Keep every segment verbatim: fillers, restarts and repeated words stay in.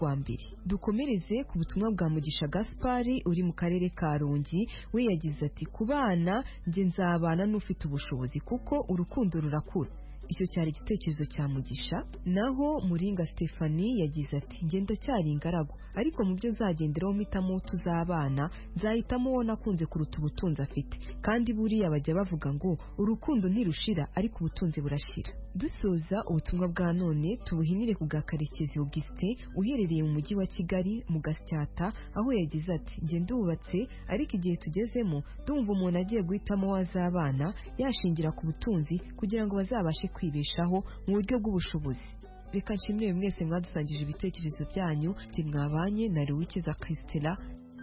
wa mbere. Dukomereze ku butumwa bwa Mugisha Gaspari uri mu karere ka Rongi, we yagize ati ku bana nge nzabana n'ufite ubushobozi kuko urukundo rurakura. Icyo cyari igitekerezo cya Mugisha. Naho Muringa Stephanie yagize ati ngenda cyari ingaragu ariko mu byo zagenderaho mpitamo tuzabana nzahitamo uwo nakunze kuruta ubutunzi afite, kandi buriya bajya bavuga ngo urukundo ntirushira ariko ubutunzi burashira. Dusoza ubutumwa bwa none tubuhinire ku bwa Karekezi Augustin uherereye mu mujyi wa Kigali mu Gasyata, aho yagize ati nge ndubatse ariko igihe tugezemo ndumva umuntu agiye guhitamo wazabana yashingira ku butunzi kugira ngo bazabashe kwibeshaho mu buryo bw'ubushobozi. Reka nshimire mwese mwadusangije ibitekerezo byanyu. Timwabanye na Ruwikiza Christela.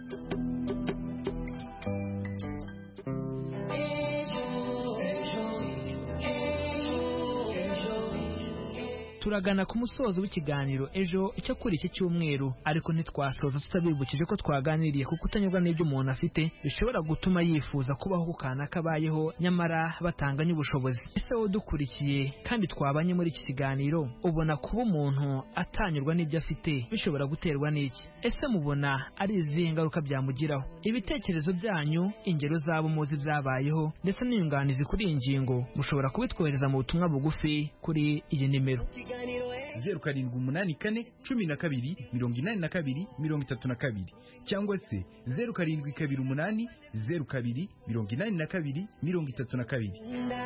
turagana ku musozo w'ikiganiro ejo icyo kuri iki cyumweru, ariko ntitwasoza tutabibukije ko twaganiriye kuko utanyurwa n'ibyo umuntu afite bishobora gutuma yifuza kubaho ku kana kabayeho nyamara batanganye ubushobozi. Ese wowe dukurikiye kandi twabanye muri iki kiganiro, ubona kuba umuntu atanyurwa n'ibyo afite bishobora guterwa n'iki? Ese mubona ari izihe ngaruka byamugiraho? Ibitekerezo byanyu, ingero zabo muzi byabayeho ndetse n'inyunganizi kuri iyi ngingo mushobora kubitwohereza mu butumwa bugufi kuri iyi nimero zeru karindwi umunani kane cumi na kabiri mirongo inani na kabiri mirongo itatu na kabiri cyangwa se zeru karindwi kabiri umunani zeru kabiri mirongo inani na kabiri mirongo itatu na kabiri.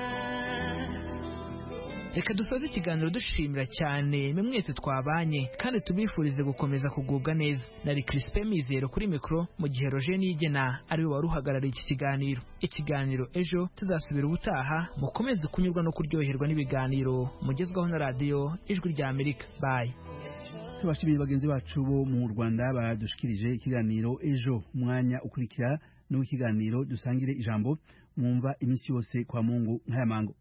Reka dusoze ikiganiro dushimira cyane mwe mwese twabanye kandi tubifurize gukomeza kugubwa neza. Nari Crispin Mizero kuri mikro, mu gihe Roger Niyigena ari we waruhagarariye iki kiganiro. Ikiganiro ejo tuzasubira ubutaha, mukomeze kunyurwa no kuryoherwa n'ibiganiro mugezwaho na radio Ijwi rya Amerika. Bye. Tubashimiye bagenzi bacu bo mu Rwanda badushikirije ikiganiro ejo. Umwanya ukurikira no ikiganiro dusangire ijambo mwumva iminsi yose kwa Mungu nkaya mango.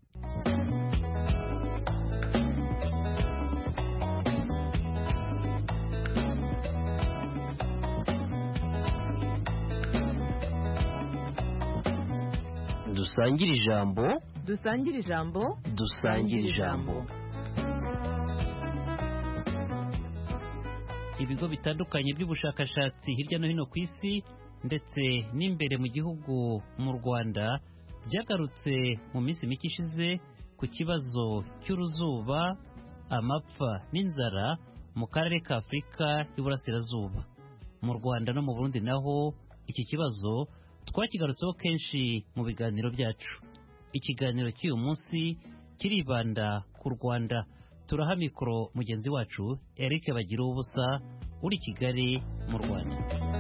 Dusangire ijambo, dusangire ijambo, dusangire ijambo. Ibigo bitandukanye by'ubushakashatsi hirya no hino ku isi ndetse n'imbere mu gihugu mu Rwanda byagarutse mu minsi mike ishize ku kibazo cy'uruzuba, amapfa n'inzara mu karere ka Afurika y'Uburasirazuba. Mu Rwanda no mu Burundi naho iki kibazo twakigarutseho kenshi mu biganiro byacu. Ikiganiro cy'uyu munsi kiribanda ku Rwanda. Turaha mikoro mugenzi wacu Eric Bagira ubusa uri Kigali mu Rwanda.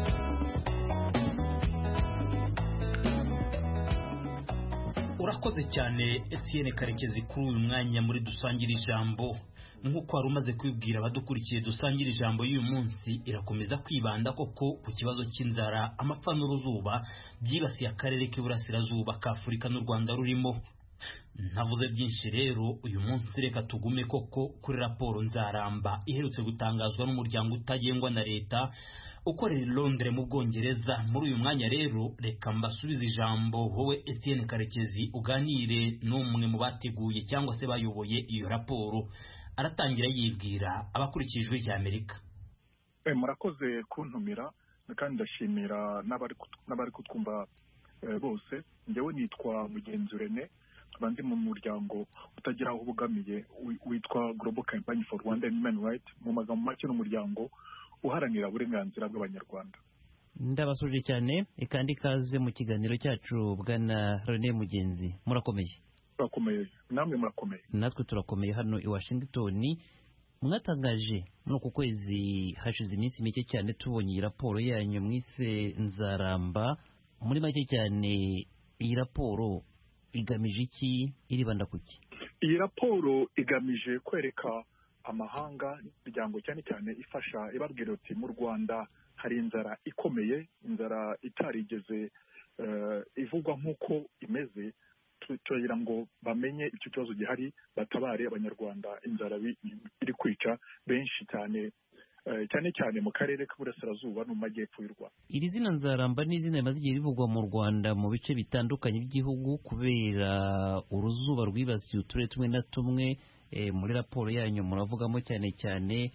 Urakoze cyane Etienne Karekezi kuri uyu mwanya muri dusangira ijambo. Nk'uko wari umaze kwibwira abadukurikiye, dusangira ijambo y'uyu munsi irakomeza kwibanda koko ku kibazo cy'inzara, amapfa n'uruzuba byibasiye akarere k'Iburasirazuba ka Afurika n'u Rwanda rurimo. Ntavuze byinshi rero, uyu munsi reka tugume koko kuri raporo nzaramba iherutse gutangazwa n'umuryango utagengwa na leta ukorera i Londres mu Bwongereza. Muri uyu mwanya rero reka mbasubize ijambo wowe Etienne Karekezi uganire n'umwe mu bateguye cyangwa se bayoboye iyo raporo. Aratangira yibwira abakurikijwe ijwi Amerika. Eh, murakoze kuntumira kandi ndashimira n'abari n'abari kutwumva eh, bose. Ngewe nitwa Mugenzi Rene, abandi mu muryango utagira aho ubugamiye witwa Global Campaign for Rwandan Human Rights, mu magambo make n'umuryango uharanira uburenganzira bw'abanyarwanda. Ndabasuje cyane ikandi kaze mu kiganiro cyacu bwana Rene Mugenzi. Murakomeye? Turakomeye. Namwe murakomeye? Natwe turakomeye hano i Washington. Mwatangaje muri uku kwezi hashize iminsi mike cyane tubonye raporo yanyu mwise nzaramba. Muri make cyane iyi raporo igamije iki, iribanda kuki? Iyi raporo igamije kwereka amahanga n'iryango cyane cyane ifasha ibabwira uti mu Rwanda hari inzara ikomeye, inzara itarigeze uh, ivugwa nk'uko imeze. Tugira ngo bamenye icyo kibazo gihari, batabare abanyarwanda. Inzara iri kwica benshi cyane uh, cyane cyane mu karere k'Uburasirazuba no mu majyepfo y'u Rwanda. Iri zina nzaramba ni izina rimaze igihe rivugwa mu Rwanda mu bice bitandukanye by'igihugu kubera uruzuba rwibasiye uturere tumwe na tumwe. E, muri raporo yanyu muravugamo cyane cyane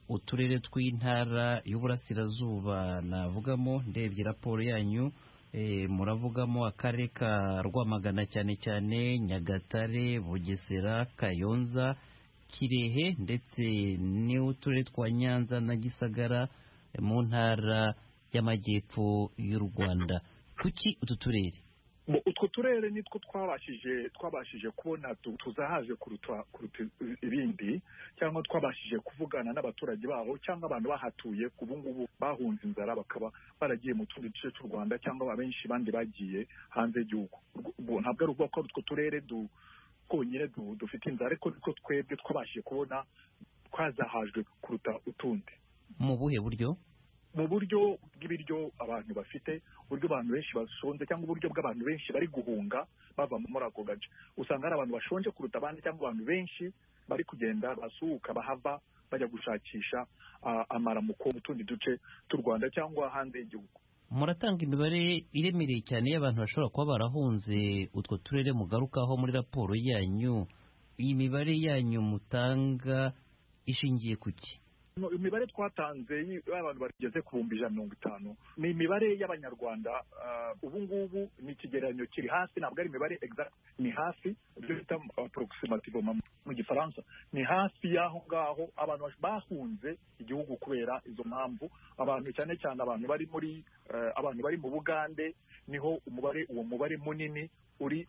uturere tw'intara y'uburasirazuba navugamo ndebye raporo yanyu muravugamo akarere ka Rwamagana cyane cyane, Nyagatare, Bugesera, Kayonza, Kirehe ndetse n'uturere twa Nyanza na Gisagara mu ntara y'amajyepfo y'u Rwanda. Kuki utu turere? Utwo turere nitwo twabashije twabashije kubona tuzahaje kuruta kuruta ibindi, cyangwa twabashije kuvugana n'abaturage baho cyangwa abantu bahatuye ubu ngubu bahunze inzara bakaba baragiye mu tundi duce cy'u Rwanda, cyangwa abenshi bandi bagiye hanze y'igihugu. Ntabwo ari ubwo ko utwo turere twonyine dufite inzara, ariko niko twebwe twabashije kubona twazahajwe kuruta utundi. Mu buhe buryo? Mu buryo bw'ibiryo abantu bafite, uburyo abantu benshi bashonje, cyangwa uburyo bw'abantu benshi bari guhunga bava muri ako gace. Usanga hari abantu bashonje kuruta abandi, cyangwa abantu benshi bari kugenda basuhuka bahava bajya gushakisha uh, amaramuko mu tundi duce tw'u Rwanda cyangwa hanze y'igihugu. Muratanga imibare iremereye cyane y'abantu bashobora kuba barahunze utwo turere mugarukaho muri raporo yanyu. Iyi mibare yanyu mutanga ishingiye kuki? Imibare twatanze y'abantu bageze ku bihumbi ijana na mirongo itanu ni imibare y'abanyarwanda. Ubu ngubu ni ikigereranyo kiri hasi, ntabwo ari imibare exact, ni hafi, ibyo bita approximative mu gifaransa, ni hafi y'aho ngaho abantu bahunze igihugu kubera izo mpamvu. Abantu cyane cyane abantu bari muri abantu bari mu Bugande, niho umubare uwo mubare munini uri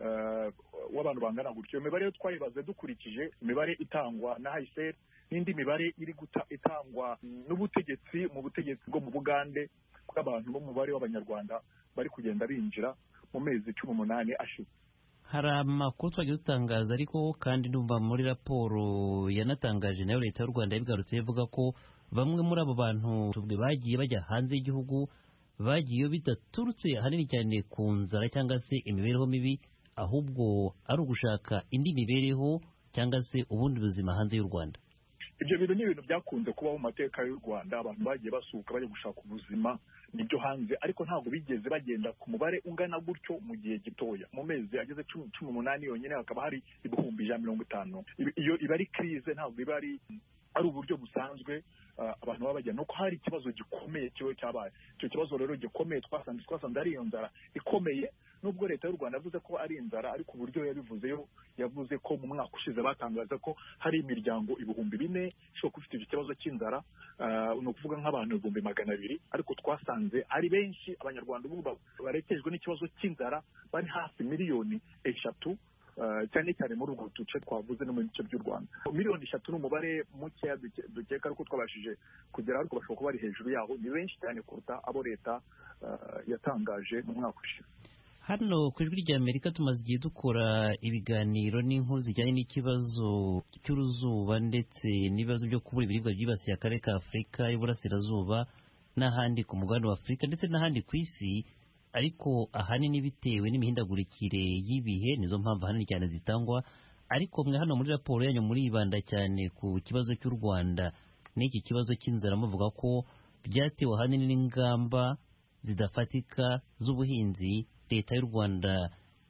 w'abantu bangana gutyo. Iyo mibare twayibaze dukurikije imibare itangwa na H C R n'indi mibare iri guta itangwa n'ubutegetsi mu butegetsi bwo mu Bugande bw'abantu b'umubare w'abanyarwanda bari kugenda binjira mu mezi cumi n'umunani ashize. Hari amakuru twagiye dutangaza, ariko kandi ndumva muri raporo yanatangaje nayo leta y'u Rwanda yabigarutse ivuga ko bamwe muri abo bantu tubwe bagiye bajya hanze y'igihugu bagiye bidaturutse ahanini cyane ku nzara cyangwa se imibereho mibi, ahubwo ari ugushaka indi mibereho cyangwa se ubundi buzima hanze y'u Rwanda. Ibyo bintu ni ibintu byakunze kubaho mu mateka y'u Rwanda. Abantu bagiye basuka bajya gushaka ubuzima nibyo hanze, ariko ntabwo bigeze bagenda ku mubare ungana gutyo mu gihe gitoya. Mu mezi ageze cumi n'umunani yonyine hakaba hari ibihumbi ijana na mirongo itanu. Iyo iba ari crise, ntabwo iba ari ari uburyo busanzwe abantu baba bajya. Nuko hari ikibazo gikomeye kiwe cyabaye. Icyo kibazo rero gikomeye twasanze twasanze ari iyo nzara ikomeye, nubwo leta y'u Rwanda yavuze ko ari inzara, ariko uburyo yabivuzeyo yavuze ko mu mwaka ushize batangaza ko hari imiryango ibihumbi bine ishobora kuba ifite icyo kibazo cy'inzara, ni ukuvuga nk'abantu ibihumbi magana abiri, ariko twasanze ari benshi. Abanyarwanda ubu barekejwe n'ikibazo cy'inzara bari hafi miliyoni eshatu, cyane cyane muri ubwo duce twavuze no mu bice by'u Rwanda. Miliyoni eshatu ni umubare mukeya dukeka ariko twabashije kugera, ariko bashobora kuba bari hejuru yaho. Ni benshi cyane kuruta abo leta yatangaje mu mwaka ushize. Hano ku Ijwi ry'Amerika tumaze igihe dukora ibiganiro n'inkuru zijyanye n'ikibazo cy'uruzuba ndetse n'ibibazo byo kubura ibiribwa byibasiye akarere ka Afurika y'Uburasirazuba n'ahandi ku mugabane wa Afurika ndetse n'ahandi ku isi, ariko ahanini bitewe n'imihindagurikire y'ibihe, nizo mpamvu ahanini cyane zitangwa. Ariko mwe hano muri raporo yanyu muribanda cyane ku kibazo cy'u Rwanda n'iki kibazo cy'inzara, muvuga ko byatewe ahanini n'ingamba zidafatika z'ubuhinzi leta y'u Rwanda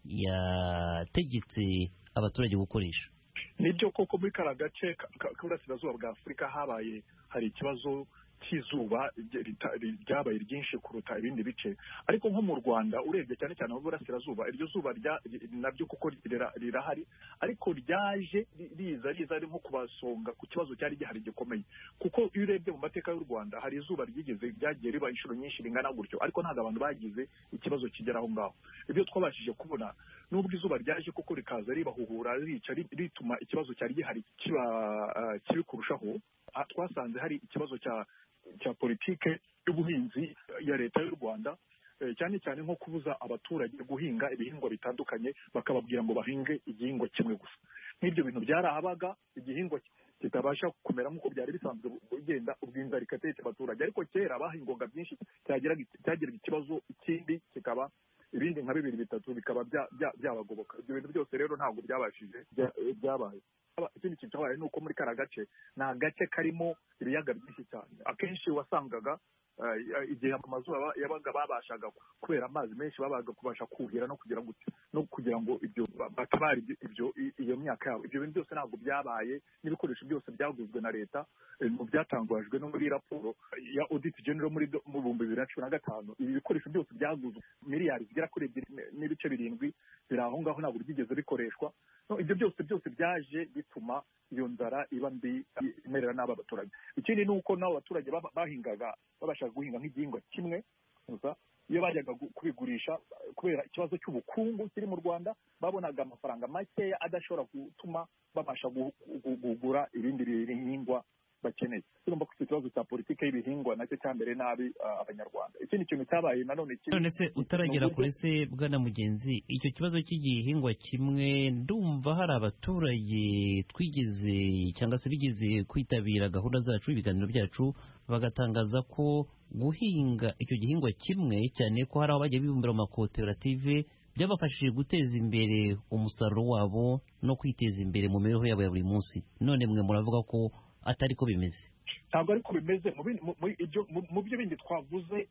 yategetse abaturage gukoresha. Nibyo koko muri kara gace k'uburasirazuba bwa Afurika habaye hari ikibazo cy'izuba ryabaye ryinshi kuruta ibindi bice, ariko nko mu Rwanda urebye cyane cyane mu burasirazuba, iryo zuba nabyo kuko rirahari, ariko ryaje riza riza ari nko kubasonga ku kibazo cyari gihari gikomeye. Kuko iyo urebye mu mateka y'u Rwanda hari izuba ryigeze ryagiye riba inshuro nyinshi ringana gutyo, ariko ntabwo abantu bagize ikibazo kigera aho ngaho. Ibyo twabashije kubona, nubwo izuba ryaje kuko rikaza ribahuhura rica rituma ikibazo cyari gihari kiba kibi kurushaho, twasanze hari ikibazo cya cya politike y'ubuhinzi ya leta y'u Rwanda, cyane cyane nko kubuza abaturage guhinga ibihingwa bitandukanye, bakababwira ngo bahinge igihingwa kimwe gusa. Nk'ibyo bintu byarahabaga, igihingwa kitabasha kumera nk'uko byari bisanzwe bigenda, ubwinzara ikatetse abaturage. Ariko kera bahingwaga byinshi, cyagiraga ikibazo ikindi kikaba ibindi nka bibiri bitatu bikaba byabagoboka. Ibyo bintu byose rero ntabwo byabashije byabaye. Ikindi kintu cyabaye ni uko muri kara gace ni agace karimo ibiyaga byinshi cyane. Akenshi wasangaga igihe amazuba yabaga babashaga kubera amazi menshi babaga kubasha kuhira no kugira ngo no kugira ngo ibyo batabara ibyo iyo myaka yabo. Ibyo bintu byose ntabwo byabaye, n'ibikoresho byose byaguzwe na leta mu byatangajwe no muri raporo ya audit general muri mu bihumbi bibiri na cumi na gatanu. Ibi bikoresho byose byaguzwe miliyari zigera kuri ebyiri n'ibice birindwi biri aho ngaho, ntabwo byigeze bikoreshwa. Ibyo byose byose byaje bituma iyo nzara iba mbi imerera n'aba baturage. Ikindi ni uko n'abo baturage bahingaga babashaga guhinga nk'igihingwa kimwe gusa, iyo bajyaga kubigurisha kubera ikibazo cy'ubukungu kiri mu Rwanda babonaga amafaranga makeya adashobora gutuma babasha kugura ibindi bihingwa bakeneye. Turumva ko ikibazo cya politiki y'ibihingwa nacyo cyambere nabi abanyarwanda. Ikindi kintu cyabaye nanone kiri none se utaragera kuri se bwana Mugenzi, icyo kibazo cy'igihingwa kimwe ndumva hari abaturage twigeze cyangwa se bigeze kwitabira gahunda zacu, ibiganiro byacu, bagatangaza ko guhinga icyo gihingwa kimwe, cyane ko hari aho bagiye bibumbira mu makoperative, byabafashije guteza imbere umusaruro wabo no kwiteza imbere mu mibereho yabo ya buri munsi. None mwe muravuga ko atari ko bimeze. Ntabwo ariko bimeze. Mu byo bindi twavuze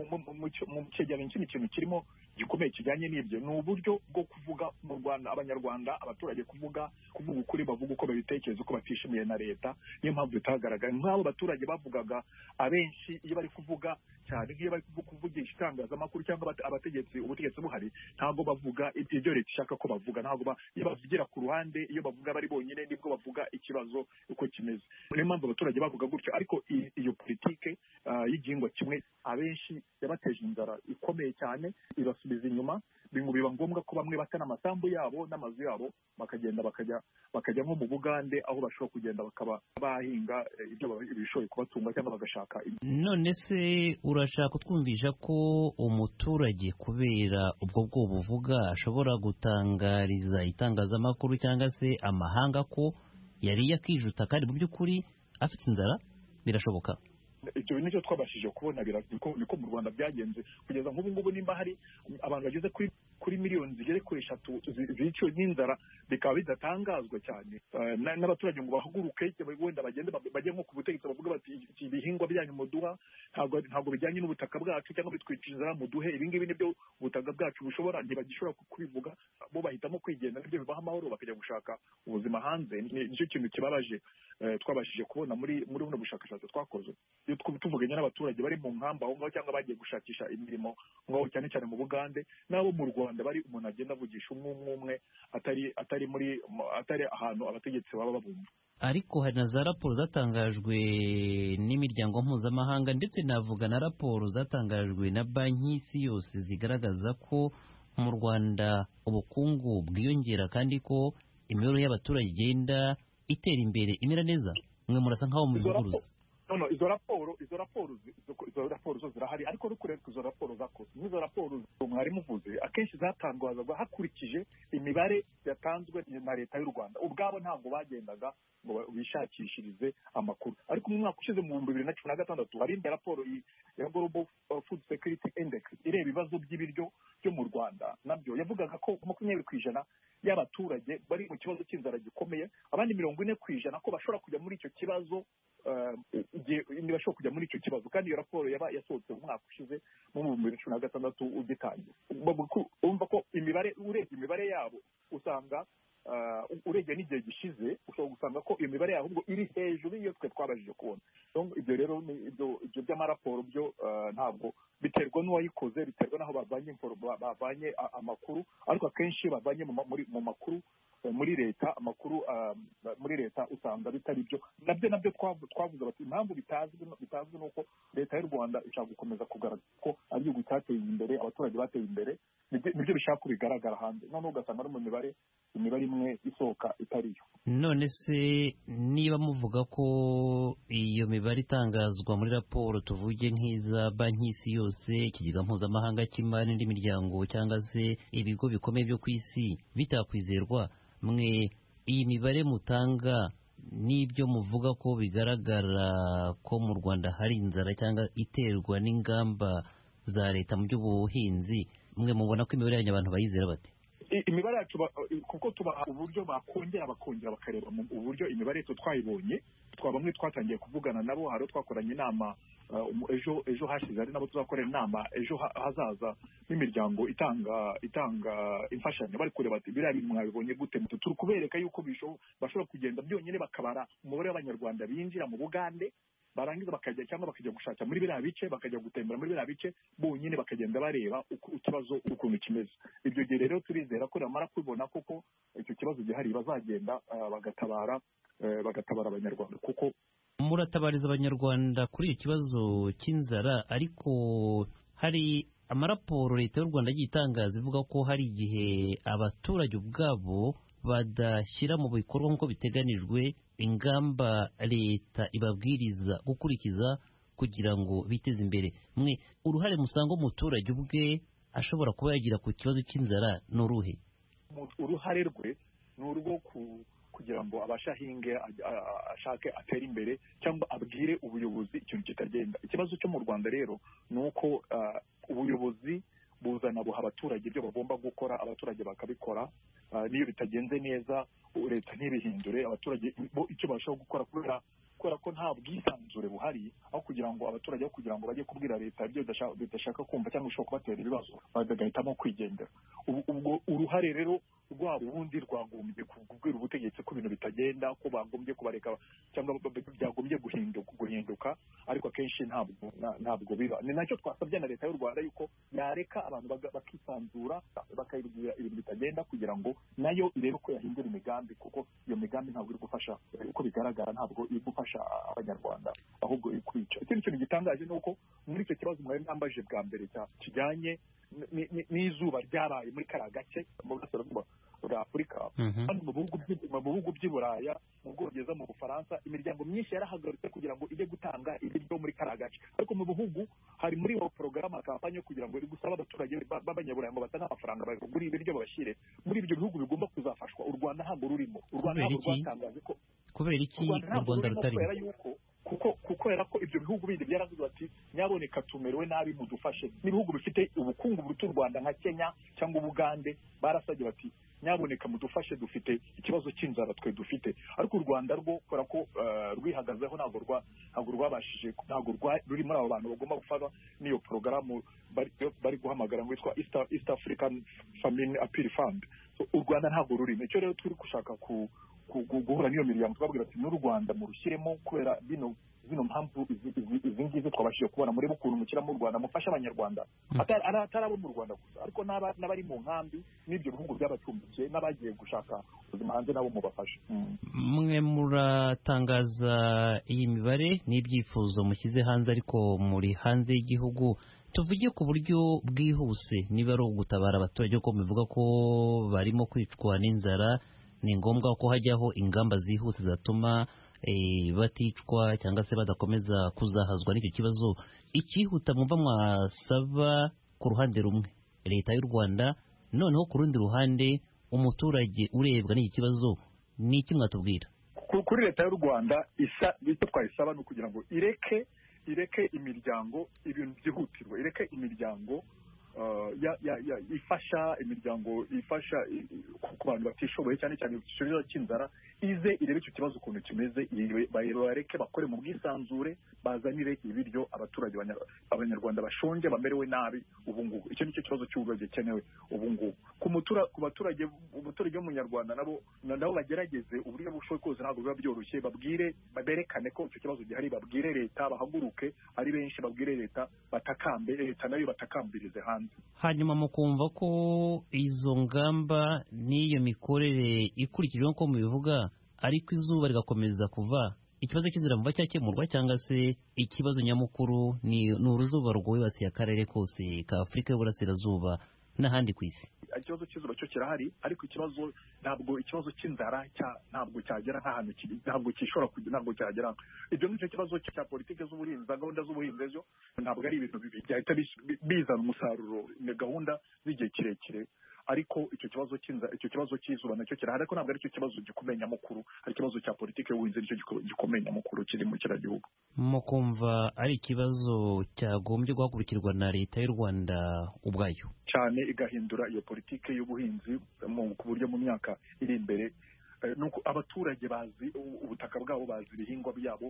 mu cyegeranyo ikindi kintu kirimo gikomeye kijyanye n'ibyo ni uburyo bwo kuvuga mu Rwanda, abanyarwanda abaturage kuvuga kuvuga ukuri, bavuga uko babitekereza, uko batishimiye na leta. Niyo mpamvu bitagaragaye nk'abo baturage bavugaga abenshi iyo bari kuvuga cyane, nk'iyo bari kuvugisha itangazamakuru cyangwa abategetsi ubutegetsi buhari, ntabwo bavuga ibyo leta ishaka ko bavuga. Ntabwo iyo bavugira ku ruhande, iyo bavuga bari bonyine nibwo bavuga ikibazo uko kimeze. Niyo mpamvu abaturage bavuga gutyo. Ariko iyo politike y'igihingwa kimwe abenshi yabateje inzara ikomeye cyane, ibasubiza inyuma. Biba ngombwa ko bamwe batana amasambu yabo n'amazu yabo bakagenda bakajya bakajya nko mu Bugande, aho bashobora kugenda bakaba bahinga ibyo bishoboye kubatunga cyangwa bagashaka. None se urashaka kutwumvisha ko umuturage kubera ubwo bwo buvuga ashobora gutangariza itangazamakuru cyangwa se amahanga ko yari yakijuta kandi mu by'ukuri afite inzara? Birashoboka. Icyo nicyo twabashije kubona, niko mu Rwanda byagenze kugeza nk'ubu ngubu. Nimba hari abantu bageze kuri kuri miliyoni zigere kuri eshatu ziciwe n'inzara, bikaba bidatangazwa cyane n'abaturage ngo bahaguruke wenda bagende bajye nko ku butegetsi bavuga bati ibihingwa byanyu muduha ntabwo ntabwo bijyanye n'ubutaka bwacu cyangwa bitwikira inzara muduhe ibi ngibi nibyo ubutaka bwacu bushobora, ntibagishobora kubivuga. Bo bahitamo kwigenda, nibyo bibaha amahoro, bakajya gushaka ubuzima hanze. Nicyo kintu kibabaje twabashije kubona muri muri buno bushakashatsi twakoze. Tuvuganye n'abaturage bari mu nkamba aho ngaho cyangwa bagiye gushakisha imirimo ngaho cyane cyane mu Bugande n'abo mu Rwanda bari, umuntu agenda avugisha umwe umwe umwe atari atari muri atari ahantu abategetsi baba babumva. Ariko hari na za raporo zatangajwe n'imiryango mpuzamahanga, ndetse navuga na raporo zatangajwe na banki y'isi yose zigaragaza ko mu Rwanda ubukungu bwiyongera kandi ko imibereho y'abaturage igenda itera imbere imera neza. Mwe murasa nk'aho mubivuguruza. No no izo raporo izo raporo izo raporo zo zirahari, ariko rukureba izo raporo zakoze n'izo raporo mwari muvuze akenshi zatangazwaga hakurikije imibare yatanzwe na leta y'u Rwanda. Ubwabo ntabwo bagendaga ngo bishakishirize amakuru. Ariko mu mwaka ushize mu bihumbi bibiri na cumi na gatandatu hari indi raporo ya Global Food Security Index ireba ibibazo by'ibiryo byo mu Rwanda, nabyo yavugaga ko makumyabiri ku ijana y'abaturage bari mu kibazo cy'inzara gikomeye, abandi mirongo ine ku ijana ko bashobora kujya muri icyo kibazo ntibashobora kujya muri icyo kibazo. Kandi iyo raporo yaba yasohotse mu mwaka ushize mu bihumbi bibiri na cumi na gatandatu ugitangira. Urumva ko imibare, urebye imibare yabo usanga urebye n'igihe gishize ushobora gusanga ko iyo mibare yabo ahubwo iri hejuru y'iyo twe twabashije kubona. Ibyo rero ibyo by'amaraporo byo ntabwo biterwa n'uwayikoze, biterwa n'aho bavanye bavanye amakuru, ariko akenshi bavanye mu makuru muri leta, amakuru muri leta usanga bitari byo. Nabyo nabyo twavuze bati impamvu bitazwi bitazwi nuko leta y'u Rwanda ishaka gukomeza kugaragaza ko ari igihugu cyateye imbere, abaturage bateye imbere, nibyo bishaka kubigaragara hanze, noneho ugasanga no mu mibare imibare imwe isohoka itariyo. None se niba muvuga ko iyo mibare itangazwa muri raporo, tuvuge nk'iza banki y'isi yose, ikigega mpuzamahanga cy'imari n'indi miryango cyangwa se ibigo bikomeye byo ku isi bitakwizerwa, mwe iyi mibare mutanga n'ibyo muvuga ko bigaragara ko mu Rwanda hari inzara cyangwa iterwa n'ingamba za leta mu by'ubuhinzi, mwe mubona ko imibare yanyu abantu bayizera bate? Imibare yacu kuko tubaha uburyo bakongera bakongera bakareba uburyo imibare yetu twayibonye. Twa bamwe twatangiye kuvugana nabo, hari twakoranye inama ejo ejo hashize ari nabo tuzakorera inama ejo hazaza n'imiryango itanga itanga imfashanyo bari kureba ati biriya bintu mwabibonye gute turi kubereka yuko bashobora kugenda byonyine bakabara umubare w'abanyarwanda binjira mu Bugande barangiza bakajya cyangwa bakajya gushaka muri biriya bice bakajya gutembera muri biriya bice bonyine bakagenda bareba uko ikibazo ukuntu kimeze. Ibyo gihe rero turizera ko bamara kubibona koko icyo kibazo gihari bazagenda bagatabara bagatabara abanyarwanda kuko muratabariza abanyarwanda kuri icyo kibazo cy'inzara, ariko hari amaraporo leta y'u Rwanda agiye itangaza ivuga ko hari igihe abaturage ubwabo badashyira mu bikorwa nk'uko biteganijwe ingamba leta ibabwiriza gukurikiza kugira ngo biteze imbere. Mwe uruhare musanga umuturage ubwe ashobora kuba yagira ku kibazo cy'inzara ni uruhe? Uruhare rwe ni urwo kugira ngo abashe ahinge ashake atere imbere cyangwa abwire ubuyobozi ikintu kitagenda. Ikibazo cyo mu Rwanda rero ni uko ubuyobozi buzana buha abaturage ibyo bagomba gukora, abaturage bakabikora, niyo bitagenze neza leta ntibihindure abaturage bo icyo bashobora gukora kubera kubera ko nta bwisanzure buhari, aho kugira ngo abaturage aho kugira ngo bajye kubwira leta ibyo bidashaka kumva cyangwa ishobora kubatera ibibazo bagahitamo kwigendera. Ubwo uruhare rero rwabo ubundi rwagombye kubwira ubutegetsi ko ibintu bitagenda, ko bagombye kubareka cyangwa byagombye guhinduka, ariko akenshi ntabwo ntabwo biba. Ni nacyo twasabye na leta y'u Rwanda yuko yareka abantu bakisanzura bakayibwira ibintu bitagenda kugira ngo nayo irebe ko yahindura imigambi, kuko iyo migambi ntabwo iri gufasha uko bigaragara, ntabwo iri gufasha abanyarwanda ahubwo iri kwica. Ikindi kintu gitangaje ni uko muri icyo kibazo mwari nambaje bwa mbere kijyanye n'izuba ryabaye muri kariya gace mu burasirazuba bwa Afurika, kandi mu bihugu by'i Buraya, mu Bwongereza, mu Bufaransa, imiryango myinshi yarahagarutse kugira ngo ijye gutanga ibiryo muri kariya gace. Ariko mu bihugu hari muri iyo porogaramu kampani yo kugira ngo iri gusaba abaturage b'abanyaburayi ngo batange amafaranga bagura ibiryo babashyire muri ibyo bihugu bigomba kuzafashwa. U Rwanda ntabwo rurimo. U Rwanda ntabwo rwatangaje ko kubera iki u Rwanda rutarimo, kuko kubera ko ibyo bihugu bindi byaravuze bati nyaboneka tumerewe nabi mudufashe. N'ibihugu bifite ubukungu buruta u Rwanda nka Kenya cyangwa Ubugande barasabye bati nyaboneka mudufashe, dufite ikibazo cy'inzara twe dufite. Ariko u Rwanda rwo kubera ko rwihagazeho ntabwo rwa ntabwo rwabashije ntabwo ruri muri abo bantu bagomba gufata n'iyo porogaramu bari guhamagara ngo yitwa East African Famine Appeal Fund. U Rwanda ntabwo rurimo. Icyo rero turi gushaka ku guhura n'iyo miryango twabwira ati n'u Rwanda murushyiremo kubera bino zino mpamvu izi ngizi twabashije kubona muri bukuntu mukira mu Rwanda mufasha abanyarwanda atari abo mu Rwanda gusa, ariko n'abari mu nkambi n'ibyo bihugu by'abacumbikiye n'abagiye gushaka ubuzima hanze nabo mubafashe. Mwe muratangaza iyi mibare n'ibyifuzo mushyize hanze, ariko muri hanze y'igihugu. Tuvuge ku buryo bwihuse, niba ari ugutabara abaturage ko bivuga ko barimo kwicwa n'inzara, ni ngombwa ko hajyaho ingamba zihuse zatuma baticwa cyangwa se badakomeza kuzahazwa n'icyo kibazo. Ikihuta mwumva mwasaba ku ruhande rumwe leta y'u Rwanda, noneho ku rundi ruhande umuturage urebwa n'iki kibazo, ni iki mwatubwira? Kuri leta y'u Rwanda isa icyo twayisaba ni ukugira ngo ireke ireke imiryango ibintu byihutirwa, ireke imiryango ifasha imiryango ifasha ku bantu batishoboye cyane cyane ikibazo cy'inzara, ize irebe icyo kibazo ukuntu kimeze, bareke bakore mu bwisanzure, bazanire ibiryo abaturage abanyarwanda bashonje bamerewe nabi ubu ngubu. Icyo nicyo kibazo cy'ububazo gikenewe ubu ngubu ku baturage. Umuturage w'umunyarwanda nabo nabo bagerageze uburyo bushoboye kose, ntabwo biba byoroshye, babwire berekane ko icyo kibazo gihari, babwire leta, bahaguruke ari benshi, babwire leta, batakambe leta nayo batakambirize hanze. Hanyuma mukumva ko izo ngamba n'iyo mikorere ikurikijwe nk'uko mubivuga, ariko izuba rigakomeza kuva, ikibazo cy'inzira muva cyakemurwa, cyangwa se ikibazo nyamukuru ni uruzuba rwibasiye akarere kose ka Afurika y'Uburasirazuba n'ahandi ku isi? Ikibazo cy'izuba cyo kirahari, ariko ikibazo ntabwo ikibazo cy'inzara ntabwo cyagera nk'ahantu ntabwo kishobora ntabwo cyagera. Ibyo nicyo kibazo cya politiki z'ubuhinzi, gahunda z'ubuhinzi zo ntabwo ari ibintu byahita bizana umusaruro, ni gahunda z'igihe kirekire. Ariko icyo kibazo cy'inzara, icyo kibazo cy'izuba nacyo kirahari, ariko ntabwo ari cyo kibazo gikomeye nyamukuru, ari ikibazo cya politiki y'ubuhinzi nicyo gikomeye nyamukuru kiri mu kiragihugu. Mukumva ari ikibazo cyagombye guhagurukirwa na leta y'u Rwanda ubwayo cyane, igahindura iyo politiki y'ubuhinzi ku buryo mu myaka iri imbere nuko abaturage bazi ubutaka bwabo, bazi ibihingwa byabo,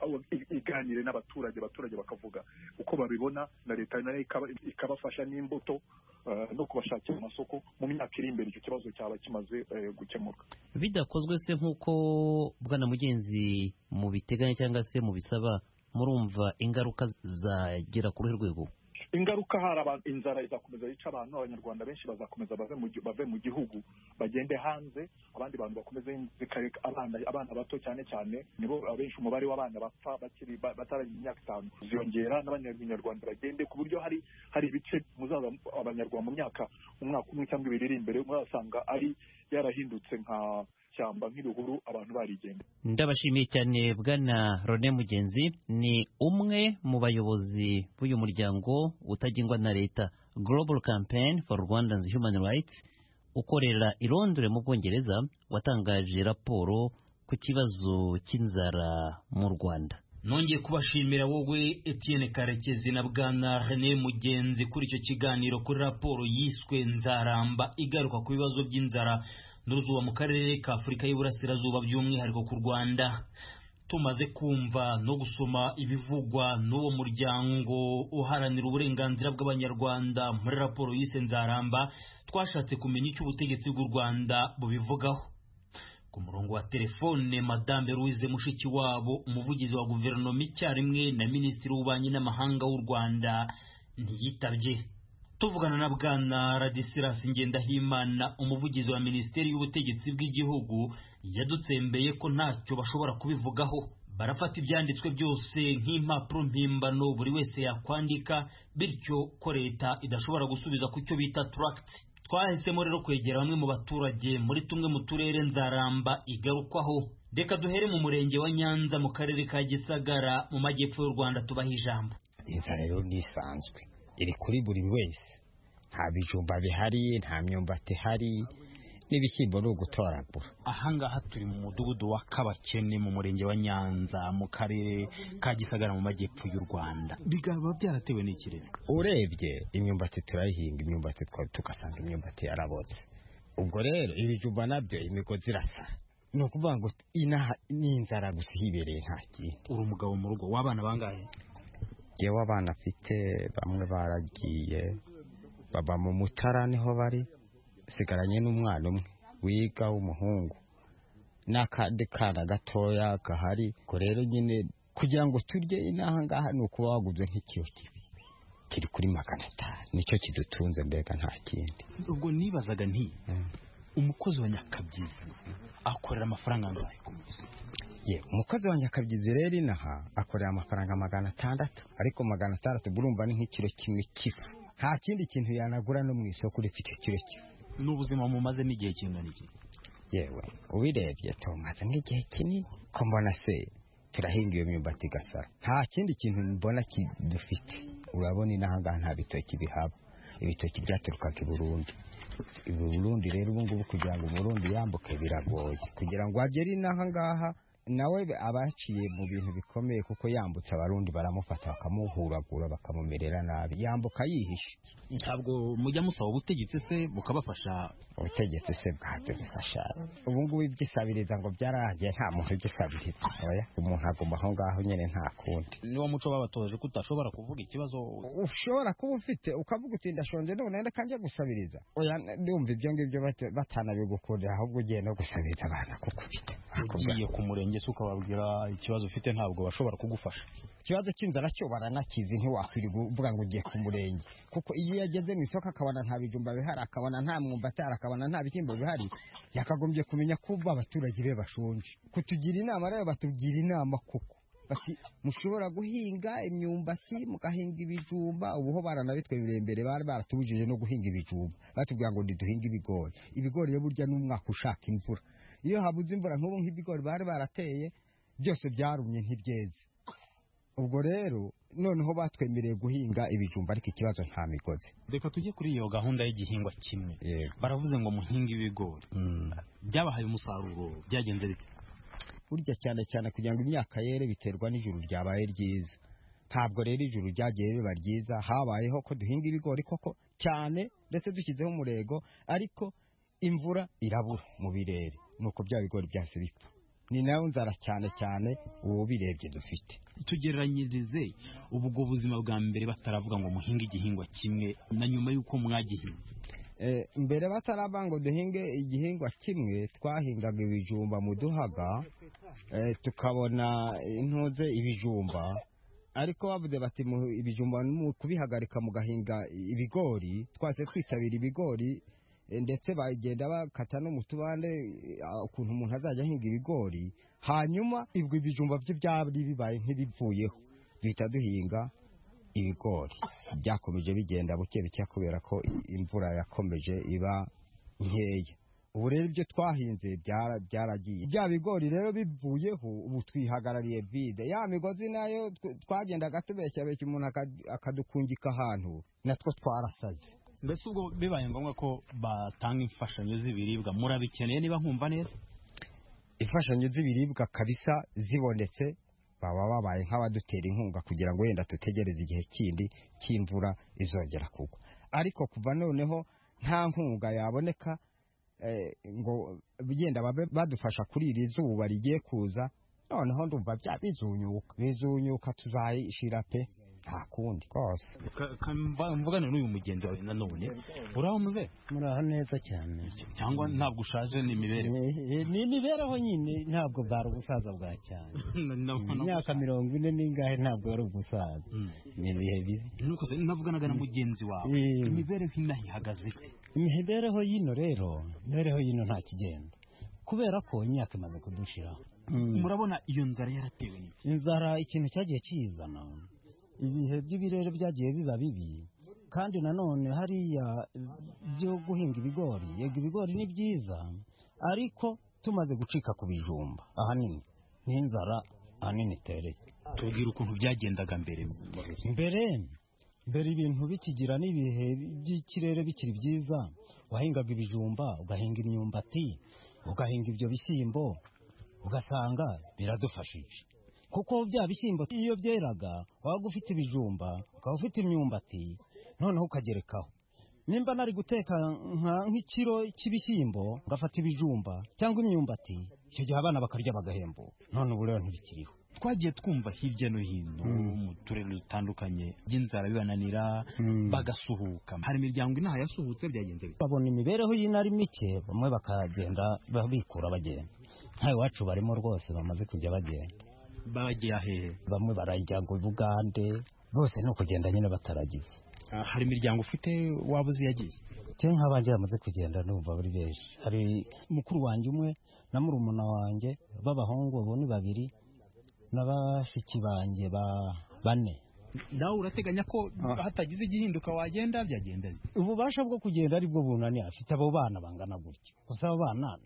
iganire n'abaturage, abaturage bakavuga uko babibona, na leta nayo ikabafasha n'imbuto no kubashakira amasoko. Mu myaka iri imbere icyo kibazo cyaba kimaze gukemuka. Bidakozwe se nk'uko Bwana Mugenzi mu biteganya cyangwa se mu bisaba, murumva ingaruka zagera kuri rwego? Ingaruka hari abantu, inzara izakomeza yica abantu, abanyarwanda benshi bazakomeza bave mu bave mu gihugu bagende hanze, abandi bantu bakomeze zikareka abana abana bato cyane cyane nibo abenshi, umubare w'abana bapfa bakiri bataragira imyaka itanu ziyongera, n'abanyarwanda bagende ku buryo hari hari ibice muzaza abanyarwanda mu myaka umwaka umwe cyangwa ibiri iri imbere muzasanga ari yarahindutse nka cyamba nk'ibihuru, abantu barigenda. Ndabashimiye cyane Bwana Rone Mugenzi, ni umwe mu bayobozi b'uyu muryango utagengwa na leta Global Campaign for Rwandans Human Rights ukorera i Londres mu Bwongereza, watangaje raporo ku kibazo cy'inzara mu Rwanda. Nongeye kubashimira wowe Etienne Karekezi na Bwana Rene Mugenzi kuri icyo kiganiro kuri raporo yiswe Nzaramba igaruka ku bibazo by'inzara n'uruzuba mu karere ka Afurika y'Iburasirazuba, by'umwihariko ku Rwanda. Tumaze kumva no gusoma ibivugwa n'uwo muryango uharanira uburenganzira bw'abanyarwanda muri raporo yise Nzaramba, twashatse kumenya icyo ubutegetsi bw'u Rwanda bubivugaho. Ku murongo wa telefone Madame Louise Mushikiwabo, umuvugizi wa guverinoma icyarimwe na Minisitiri w'Ububanyi n'Amahanga w'u Rwanda, ntiyitabye. Tuvugana na Bwana Radisilas Ngendahimana, umuvugizi wa Minisiteri y'Ubutegetsi bw'Igihugu, yadutsembeye ko ntacyo bashobora kubivugaho. Barafata ibyanditswe byose nk'impapuro mpimbano buri wese yakwandika, bityo ko leta idashobora gusubiza ku cyo bita tract. Twahisemo rero kwegera bamwe mu baturage muri tumwe mu turere Nzaramba igarukwaho. Reka duhere mu murenge wa Nyanza mu karere ka Gisagara mu majyepfo y'u Rwanda, tubaha ijambo. Inzara rero nisanzwe iri kuri buri wese, nta bijumba bihari, nta myumbati ihari, n'ibishyimbo ni ugutoragura. Ahangaha turi mu mudugudu wa Kabakene mu murenge wa Nyanza mu karere ka Gisagara mu majyepfo y'u Rwanda. Bigaba byaratewe n'ikirere. Urebye imyumbati turayihinga, imyumbati tugasanga imyumbati yarabotse. Ubwo rero ibijumba nabyo imigozi irasa. Ni ukuvuga ngo inaha ni inzara gusa hibereye nta kindi. Uri umugabo mu rugo w'abana bangahe? Jewe abana afite bamwe baragiye baba mu Mutara niho bari, sigaranye n'umwana umwe wiga w'umuhungu n'akandi kana gatoya gahari. Ko rero nyine kugira ngo turye inaha ngaha ni ukuba waguze nk'ikiyo kibi kiri kuri magana atanu, nicyo kidutunze mbega nta kindi. Ubwo nibazaga nti umukozi wa Nyakabyizi akorera amafaranga angahe ku munsi? Ye, umukozi wa Nyakabyizi rero inaha akorera amafaranga magana atandatu, ariko magana atandatu burumva ni nk'ikiro kimwe kifu. Nta kindi kintu yanagura no mu isoko uretse icyo kiro kifu. N'ubuzima mumazemo igihe kingana iki? Yewe ubirebye tumaze nk'igihe kinini, ko mbona se turahinga iyo myumbati gasara, nta kindi kintu mbona kidufite. Urabona inaha ngaha nta bitoki bihaba, ibitoki byaturukaga i Burundi. I Burundi rero ubu ngubu kugira ngo Burundi yambuke biragoye, kugira ngo agere inaha ngaha nawe abaciye mu bintu bikomeye, kuko yambutse abarundi baramufata bakamuhuragura bakamumerera nabi, yambuka yihishe. Ntabwo mujya musaba ubutegetsi se bukabafasha? Ubutegetsi se bwadufasha ubu ngubu ibyisabiriza ngo byararangiye, nta muntu ugisabiriza. Oya, umuntu aguma aho ngaho nyine nta kundi. Niwo muco babatoje ko utashobora kuvuga ikibazo ushobora kuba ufite ukavuga uti ndashonje none nenda kanje gusabiriza. Oya, ndumva ibyo ngibyo batanabigukundira, ahubwo ugiye no gusabiriza abana kukubita. Ugiye ku murenge se ukababwira ikibazo ufite ntabwo bashobora kugufasha. Ikibazo cy'inzara cyo baranakizi, ntiwakwiriye kuvuga ngo ugiye ku murenge, kuko iyo yageze mu isoko akabona nta bijumba bihari, akabona nta mwumbati, akabona nta bishyimbo bihari, yakagombye kumenya ko abaturage be bashonje. Kutugira inama rero, batugira inama kuko bati mushobora guhinga imyumbati mugahinga ibijumba. Ubuho baranabitwemereye imbere, bari baratubujije no guhinga ibijumba, batubwira ngo ndiduhinga ibigori. Ibigori rero burya n'umwaka ushaka imvura, iyo habuze imvura nk'ubu nk'ibigori bari barateye byose byarumye ntibyeze. Ubwo rero noneho batwemereye guhinga ibijumba, ariko ikibazo nta migozi. Reka tujye kuri iyo gahunda y'igihingwa kimwe. Baravuze ngo muhinga ibigori, byabahaye umusaruro, byagenze bite? Burya cyane cyane kugira ngo imyaka yere biterwa n'ijuru ryabaye ryiza. Ntabwo rero ijuru ryagiye riba ryiza, habayeho ko duhinga ibigori koko cyane ndetse dushyizeho umurego, ariko imvura irabura mu birere. nuko bya bigori byase bipfa. Ni nayo nzara cyane cyane ubu birebye dufite. Tugereranyirize ubwo buzima bwa mbere bataravuga ngo muhinge igihingwa kimwe na nyuma y'uko mwagihinze. Eh, mbere bataraba ngo duhinge igihingwa kimwe twahingaga ibijumba mu duhaga, eh, tukabona intuze ibijumba, ariko bavuze bati ibijumba mu kubihagarika mu gahinga ibigori, twase twitabira ibigori, ndetse bagenda bakata no mu tubande ukuntu umuntu azajya ahinga ibigori, hanyuma ibwo ibijumba byo byari bibaye nk'ibivuyeho duhita duhinga ibigori. Byakomeje bigenda buke buke kubera ko imvura yakomeje iba nkeya. Ubu rero ibyo twahinze byaragiye, bya bigori rero bivuyeho ubu twihagarariye vide. Ya migozi nayo twagendaga tubeshya beshya umuntu akadukungika ahantu, natwo twarasaze. Mbese ubwo bibaye ngombwa ko batanga imfashanyo z'ibiribwa murabikeneye niba nkumva neza? Imfashanyo z'ibiribwa kabisa zibonetse baba babaye nk'abadutera inkunga kugira ngo wenda tutegereze igihe kindi cy'imvura izongera kugwa. Ariko kuva noneho nta nkunga yaboneka ngo bigenda badufasha kuri iri zuba rigiye kuza, noneho ndumva bya bizunyuka bizunyuka tuzayishira pe nta kundi kose. Mvugana n'uyu mugenzi wawe nanone, uraho muze? Muraho neza cyane. Cyangwa ntabwo ushaje? Ni imibereho? Ni imibereho nyine, ntabwo bwari ubusaza bwa cyane. Imyaka mirongo ine n'ingahe ntabwo yari ubusaza. Ni ibihe bibi. Nuko se navuganaga na mugenzi wawe, imibereho inaha ihagaze? Imibereho yino rero, imibereho yino nta kigenda, kubera ko imyaka imaze kudushiraho. Murabona iyo nzara yaratewe n'iki? Inzara ikintu cyagiye kiyizana, ibihe by'ibirere byagiye biba bibi, kandi nanone hariya byo guhinga ibigori, yego ibigori ni byiza, ariko tumaze gucika ku bijumba ahanini n'inzara ahanini tereye. Tubwira ukuntu byagendaga mbere. Mbere mbere ibintu bikigira n'ibihe by'ikirere bikiri byiza, wahingaga ibijumba, ugahinga imyumbati, ugahinga ibyo bishyimbo, ugasanga biradufashije. Kuko bya bishyimbo iyo byeraga waga ufite ibijumba, ukaba ufite imyumbati, noneho ukagerekaho. Nimba nari guteka nk'ikiro cy'ibishyimbo ngafata ibijumba cyangwa imyumbati, icyo gihe abana bakarya bagahembo. None ubu rero ntibikiriho. Twagiye twumva hirya no hino mu turere dutandukanye by'inzara bibananira bagasuhuka. Hari imiryango inaha yasuhutse, byagenze bite? Babona imibereho y'inari mike, bamwe bakagenda babikura bagenda. Ntawe wacu barimo rwose bamaze kujya bagenda. Bagiye hehe? Bamwe barajya ngo Bugande, bose no kugenda nyine bataragize. Hari imiryango ufite wabuze yagiye? Cyo nk'abanje bamaze kugenda numva bari benshi. Hari mukuru wanjye umwe na murumuna wanjye b'abahungu bo ni babiri, n'abashiki banjye ba bane. Nawe urateganya ko hatagize igihinduka wagenda byagenda? Ububasha bwo kugenda ari bwo bunani afite abo bana bangana gutyo. Gusa abo bana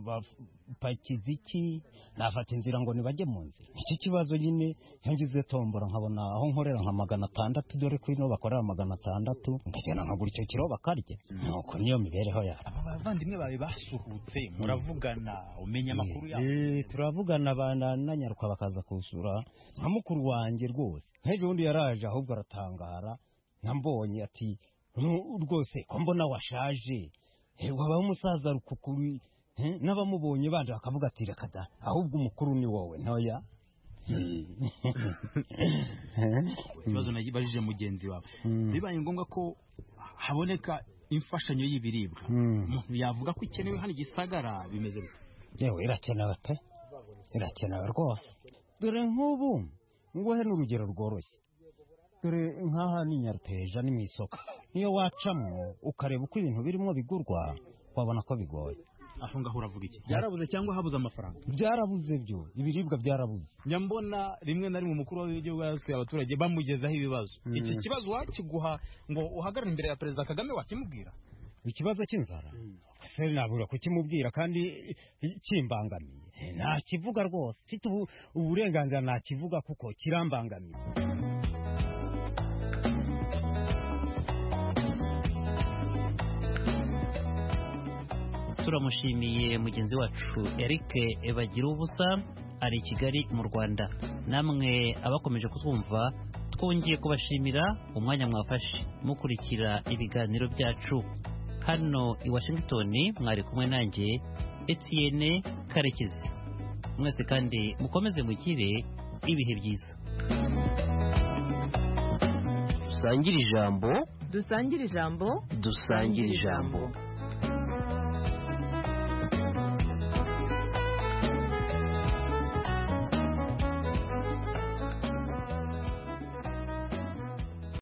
nabapakiza iki, nafata inzira ngo nibajye mu nzira. Iki kibazo nyine yangize tombora nkabona aho nkorera nka magana atandatu, dore ko ino bakorera magana atandatu, ndagenda nkagura icyo kiro bakarya. Nuko niyo mibereho yabo. Abavandimwe bawe basuhutse muravugana, umenya amakuru yabo? Eh, turavugana bana nanyaruka bakaza kusura nka mukuru wanjye rwose. Hejo undi yaraje ahubwo aratangara, nambonye ati rwose ko mbona washaje, waba umusaza rukukuri, n'abamubonye banje bakavuga ati reka da, ahubwo umukuru ni wowe ntoya. Ikibazo nagibajije mugenzi wawe, bibaye ngombwa ko haboneka imfashanyo y'ibiribwa, umuntu yavuga ko ikenewe hano Gisagara, bimeze bite? Yewe irakenewe pe, irakenewe rwose. Dore nk'ubu nguhe n'urugero rworoshye, dore nk'aha ni Nyaruteja ni mu isoko, niyo wacamo ukareba uko ibintu birimo bigurwa wabona ko bigoye. Aho ngaho uravuga iki? Byarabuze cyangwa habuze amafaranga? Byarabuze, byo ibiribwa byarabuze. Nyambona rimwe na rimwe umukuru w'igihugu yasuye abaturage bamugezaho ibibazo. Iki kibazo wakiguha ngo uhagarare imbere ya Perezida Kagame wakimubwira? Ikibazo cy'inzara se nabura kukimubwira kandi kimbangamiye, nta kivuga rwose. Mfite uburenganzira nta kivuga kuko kirambangamiye. Turamushimiye mugenzi wacu Eric Bagira ubusa ari i Kigali mu Rwanda. Namwe abakomeje kutwumva twongeye kubashimira umwanya mwafashe mukurikira ibiganiro byacu. Hano i Washington mwari kumwe nanjye Etienne Karekezi. Mwese kandi mukomeze mugire ibihe byiza. Dusangire ijambo dusangire ijambo dusangire ijambo